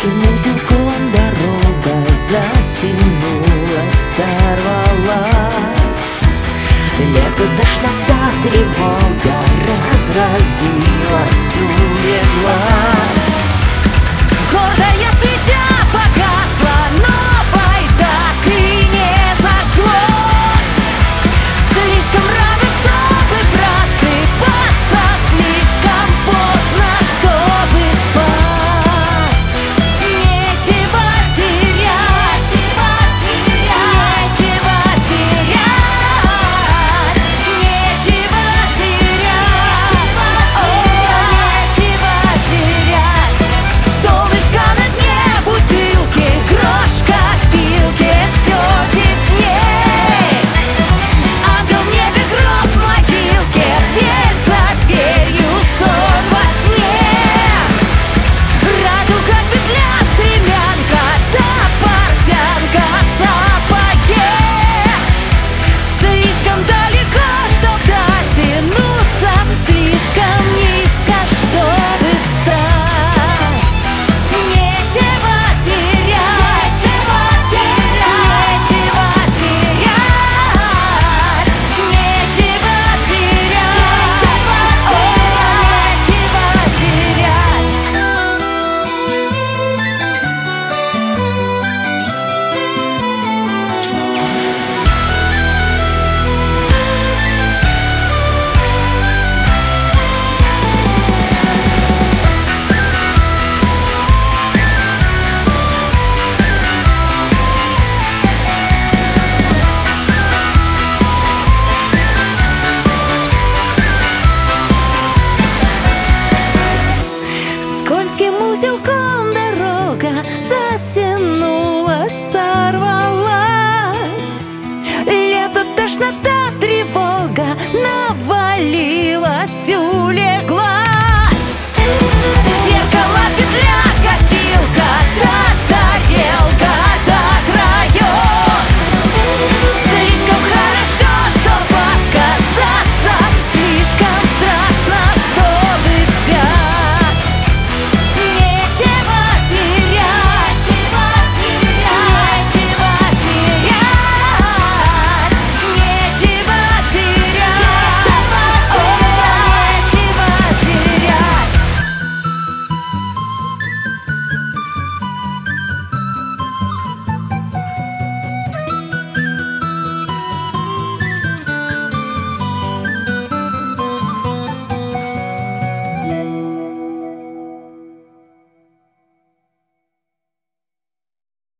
Скользким узелком дорога затянулась, сорвалась. Лето, тошнота, тревога разразилась, улеглась. Гордая свеча погасла, новой так и не зажглось. Слишком рано, чтобы просыпаться, слишком поздно, чтобы спать. Нечего терять, нечего терять, нечего терять, нечего терять. Солнышко на дне бутылки, грош в копилке, все тесней. Ангел в небе, гроб в могилке, дверь за дверью, сон во сне. Радуга, петля, стремянка, да портянка в сапоге. Слишком далеко, чтоб дотянуться, слишком низко, чтобы встать. Нечего терять, нечего терять, нечего терять, нечего Скользким узелком дорога затянулась, сорвалась. Лето, тошнота, тревога навалилась,